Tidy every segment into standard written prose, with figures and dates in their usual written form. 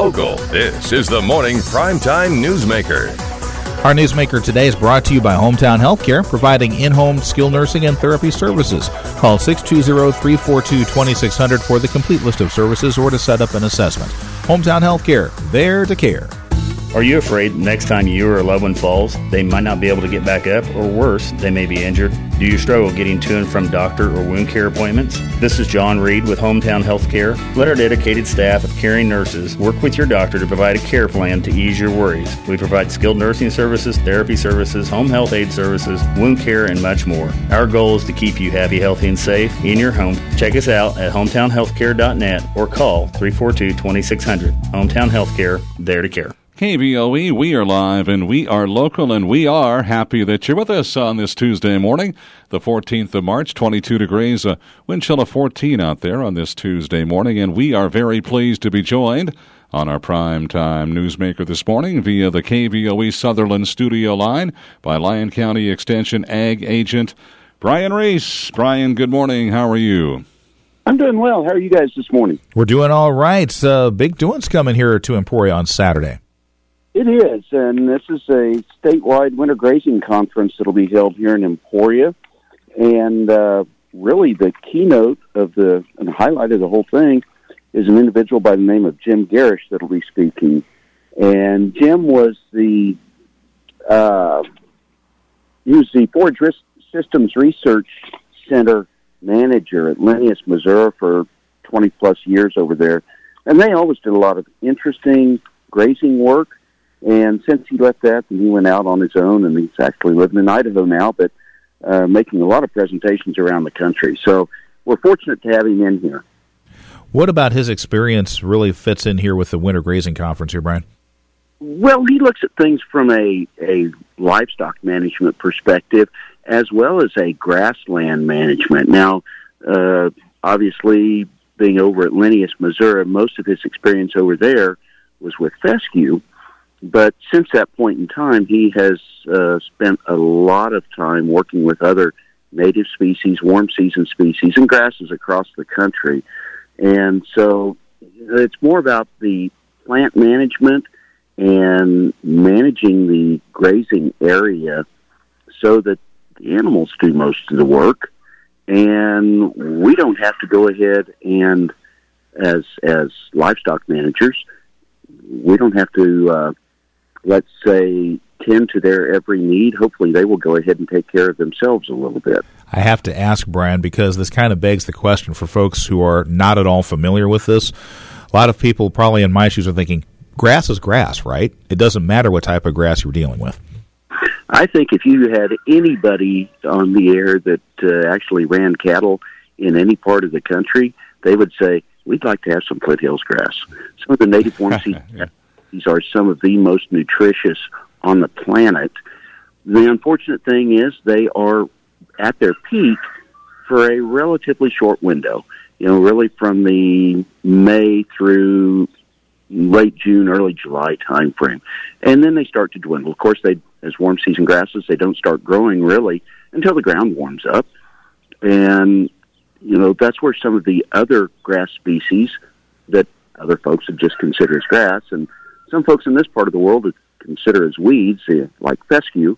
local. This is the Morning Primetime Newsmaker. Our Newsmaker today is brought to you by Hometown Healthcare, providing in-home skilled nursing and therapy services. Call 620-342-2600 for the complete list of services or to set up an assessment. Hometown Healthcare, there to care. Are you afraid next time you or a loved one falls, they might not be able to get back up, or worse, they may be injured? Do you struggle getting to and from doctor or wound care appointments? This is John Reed with Hometown Healthcare. Let our dedicated staff of caring nurses work with your doctor to provide a care plan to ease your worries. We provide skilled nursing services, therapy services, home health aid services, wound care, and much more. Our goal is to keep you happy, healthy, and safe in your home. Check us out at hometownhealthcare.net or call 342-2600. Hometown Healthcare, there to care. KVOE, we are live and we are local, and we are happy that you're with us on this Tuesday morning, the 14th of March, 22 degrees, wind chill of 14 out there on this Tuesday morning, and we are very pleased to be joined on our Primetime Newsmaker this morning via the KVOE Sutherland studio line by Lyon County Extension Ag Agent Brian Reese. Brian, good morning. How are you? I'm doing well. How are you guys this morning? We're doing all right. Big doings coming here to Emporia on Saturday. It is, and this is a statewide winter grazing conference that will be held here in Emporia. And really the keynote of and the highlight of the whole thing is an individual by the name of Jim Garish that will be speaking. And Jim was the Forage Systems Research Center manager at Linnaeus, Missouri for 20-plus years over there. And they always did a lot of interesting grazing work. And since he left that, and he went out on his own, and he's actually living in Idaho now, but making a lot of presentations around the country. So we're fortunate to have him in here. What about his experience really fits in here with the Winter Grazing Conference here, Brian? Well, he looks at things from a livestock management perspective as well as a grassland management. Now, obviously, being over at Linnaeus, Missouri, most of his experience over there was with fescue. But since that point in time, he has spent a lot of time working with other native species, warm season species, and grasses across the country. And so it's more about the plant management and managing the grazing area so that the animals do most of the work. And we don't have to go ahead and, as livestock managers, we don't have to let's say, tend to their every need. Hopefully they will go ahead and take care of themselves a little bit. I have to ask, Brian, because this kind of begs the question for folks who are not at all familiar with this. A lot of people probably in my shoes are thinking, grass is grass, right? It doesn't matter what type of grass you're dealing with. I think if you had anybody on the air that actually ran cattle in any part of the country, they would say, we'd like to have some foothills grass. Some of the native warm season these are some of the most nutritious on the planet. The unfortunate thing is they are at their peak for a relatively short window, really from the May through late June, early July time frame. And then they start to dwindle. Of course, as warm season grasses, they don't start growing really until the ground warms up. And, that's where some of the other grass species that other folks would just consider as grass, and some folks in this part of the world would consider as weeds, like fescue,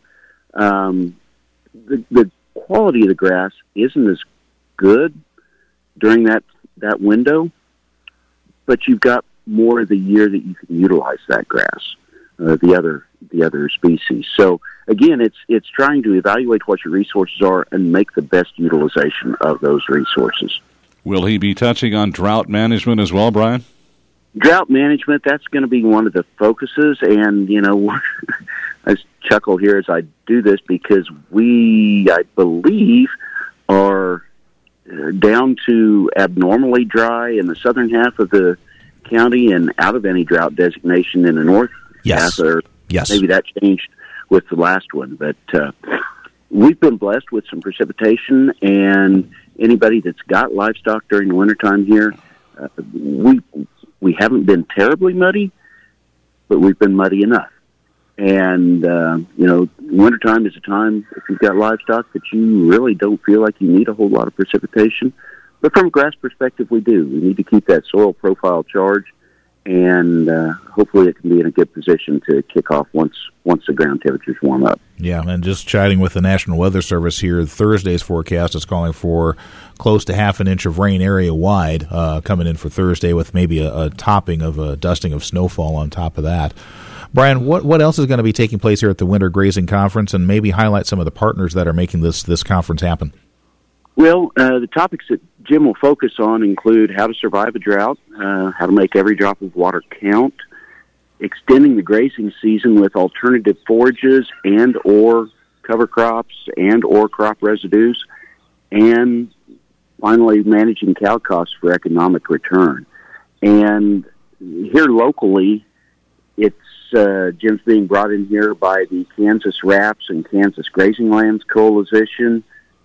the quality of the grass isn't as good during that window, but you've got more of the year that you can utilize that grass, the other species. So again, it's trying to evaluate what your resources are and make the best utilization of those resources. Will he be touching on drought management as well, Brian? Drought management, that's going to be one of the focuses, and, I chuckle here as I do this because I believe, are down to abnormally dry in the southern half of the county and out of any drought designation in the north half, or maybe that changed with the last one. But we've been blessed with some precipitation, and anybody that's got livestock during the wintertime here, we haven't been terribly muddy, but we've been muddy enough. And, wintertime is a time, if you've got livestock, that you really don't feel like you need a whole lot of precipitation. But from a grass perspective, we do. We need to keep that soil profile charged. and hopefully it can be in a good position to kick off once the ground temperatures warm up. Yeah, and just chatting with the National Weather Service here, Thursday's forecast is calling for close to half an inch of rain area-wide coming in for Thursday, with maybe a topping of a dusting of snowfall on top of that. Brian, what else is going to be taking place here at the Winter Grazing Conference, and maybe highlight some of the partners that are making this conference happen? Well, the topics that Jim will focus on include how to survive a drought, how to make every drop of water count, extending the grazing season with alternative forages and or cover crops and or crop residues, and finally managing cow costs for economic return. And here locally, it's Jim's being brought in here by the Kansas RAPS and Kansas Grazing Lands Coalition,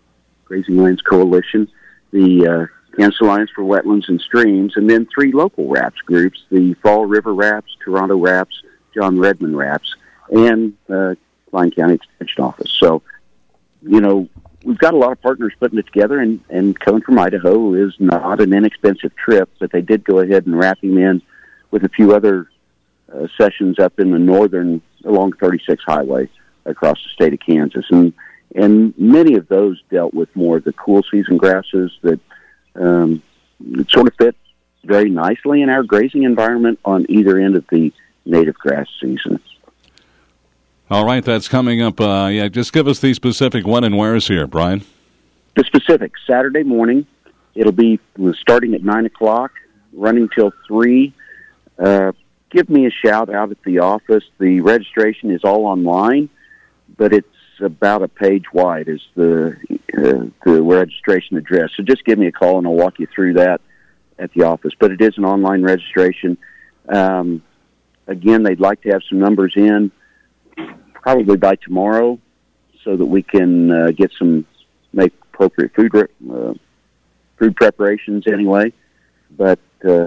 the Kansas Alliance for Wetlands and Streams, and then 3 local RAPS groups, the Fall River RAPS, Toronto RAPS, John Redmond RAPS, and Lyon County Extension Office. So, we've got a lot of partners putting it together, and coming from Idaho is not an inexpensive trip, but they did go ahead and wrap him in with a few other sessions up in the northern, along 36 highway across the state of Kansas. And many of those dealt with more of the cool season grasses that sort of fit very nicely in our grazing environment on either end of the native grass season. All right, that's coming up. Just give us the specific when and where's here, Brian. The specifics, Saturday morning. It'll be starting at 9 o'clock, running till 3. Give me a shout out at the office. The registration is all online, but it's about a page wide is the registration address. So just give me a call and I'll walk you through that at the office. But it is an online registration. Again, they'd like to have some numbers in probably by tomorrow so that we can make appropriate food preparations anyway. But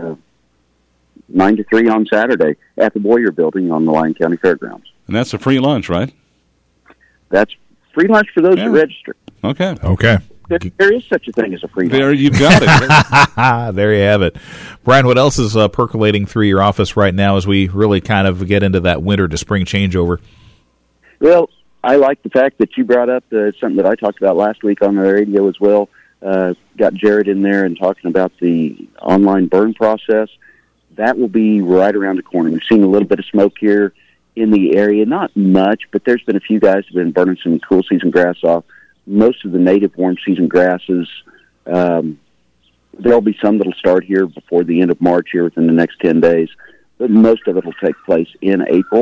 9 to 3 on Saturday at the Boyer Building on the Lyon County Fairgrounds. And that's a free lunch, right? That's free lunch for those that register. Okay. There is such a thing as a free lunch. There, you've got it. There you have it. Brian, what else is percolating through your office right now as we really kind of get into that winter to spring changeover? Well, I like the fact that you brought up something that I talked about last week on the radio as well. Got Jared in there and talking about the online burn process. That will be right around the corner. We've seen a little bit of smoke here in the area, not much, but there's been a few guys who have been burning some cool season grass off. Most of the native warm season grasses, there'll be some that'll start here before the end of March here within the next 10 days, but most of it will take place in April.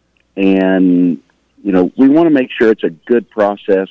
And, we want to make sure it's a good process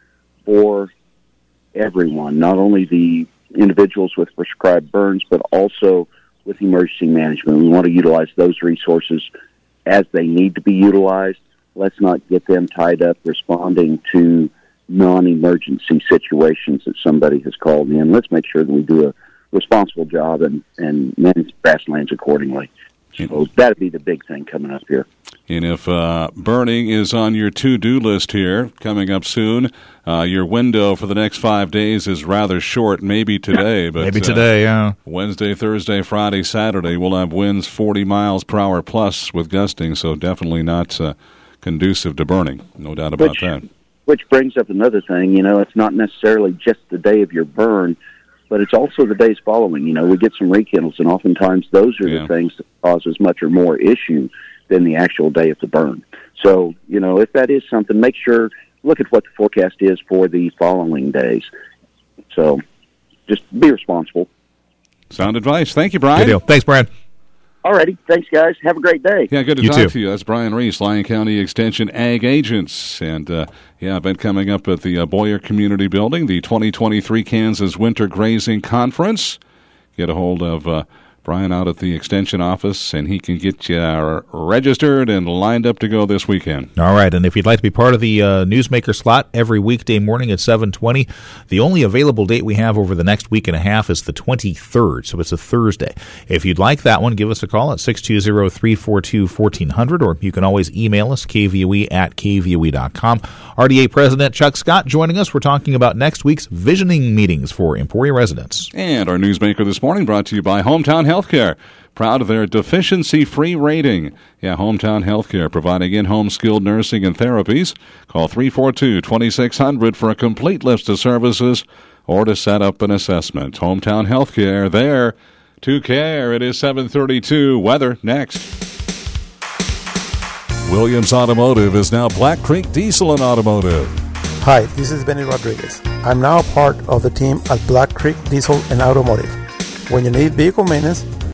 for everyone, not only the individuals with prescribed burns, but also with emergency management. We want to utilize those resources as they need to be utilized. Let's not get them tied up responding to non-emergency situations that somebody has called in. Let's make sure that we do a responsible job and manage grasslands accordingly. So that'd be the big thing coming up here. And if burning is on your to-do list here, coming up soon, your window for the next 5 days is rather short, maybe today. But maybe today, yeah. Wednesday, Thursday, Friday, Saturday, we'll have winds 40 miles per hour plus with gusting, so definitely not conducive to burning. No doubt about that. Which brings up another thing. It's not necessarily just the day of your burn, but it's also the days following. We get some rekindles, and oftentimes those are the things that cause as much or more issue than the actual day of the burn. So, if that is something, make sure, look at what the forecast is for the following days. So, just be responsible. Sound advice. Thank you, Brian. Good deal. Thanks, Brian. All righty. Thanks, guys. Have a great day. Yeah, good to talk to you. That's Brian Reese, Lyon County Extension Ag Agents. And, event coming up at the Boyer Community Building, the 2023 Kansas Winter Grazing Conference. Get a hold of Brian out at the Extension office, and he can get you registered and lined up to go this weekend. All right, and if you'd like to be part of the Newsmaker slot every weekday morning at 7:20, the only available date we have over the next week and a half is the 23rd, so it's a Thursday. If you'd like that one, give us a call at 620-342-1400, or you can always email us, kvoe@kvoe.com. RDA President Chuck Scott joining us. We're talking about next week's visioning meetings for Emporia residents. And our Newsmaker this morning brought to you by Hometown Health Healthcare, proud of their deficiency-free rating. Yeah, Hometown Healthcare, providing in-home skilled nursing and therapies. Call 342-2600 for a complete list of services or to set up an assessment. Hometown Healthcare, there to care. It is 7:32. Weather next. Williams Automotive is now Black Creek Diesel and Automotive. Hi, this is Benny Rodriguez. I'm now part of the team at Black Creek Diesel and Automotive. When you need vehicle maintenance,